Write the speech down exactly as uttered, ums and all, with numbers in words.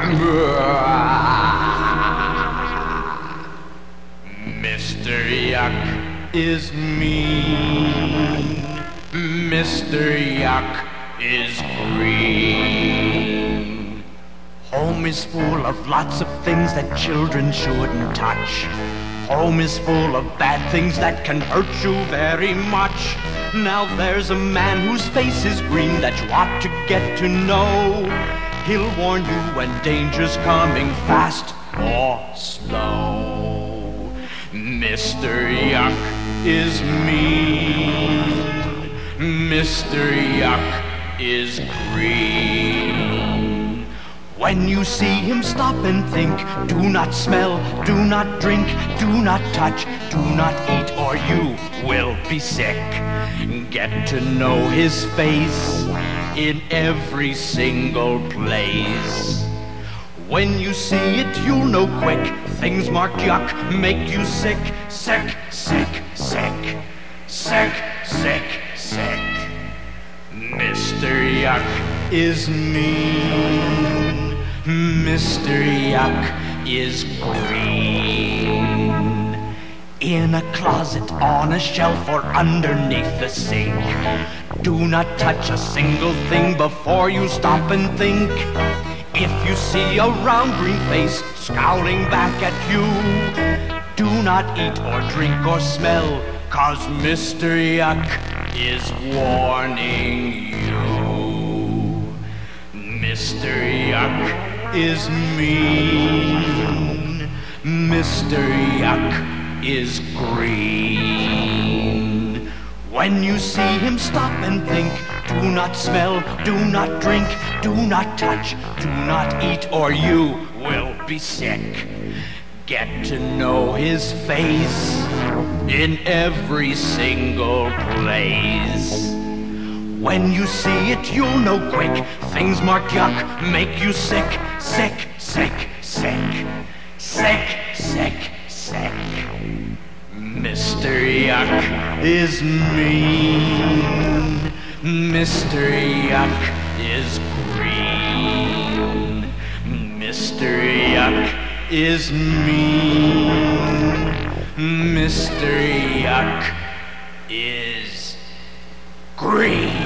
Mister Yuck is mean. Mister Yuck is green. Home is full of lots of things that children shouldn't touch. Home is full of bad things that can hurt you very much. Now there's a man whose face is green that you ought to get to know. He'll warn you when danger's coming fast or slow. Mister Yuck is mean. Mister Yuck is green. When you see him, stop and think. Do not smell, do not drink, do not touch, do not eat, or you will be sick. Get to know his face in every single place. When you see it, you'll know quick. Things marked yuck make you sick, sick, sick, sick, sick, sick, sick. Mister Yuck is mean. Mister Yuck is green. In a closet, on a shelf, or underneath the sink. Do not touch a single thing before you stop and think. If you see a round green face scowling back at you, do not eat or drink or smell, 'cause Mister Yuck is warning you. Mister Yuck is mean. Mister Yuck is green. When you see him, stop and think. Do not smell, do not drink, do not touch, do not eat, or you will be sick. Get to know his face in every single place. When you see it, you'll know quick. Things marked yuck make you sick, sick, sick, sick, sick, sick, sick. Mister Yuck is mean. Mister Yuck is green. Mister Yuck is mean. Mister Yuck is green.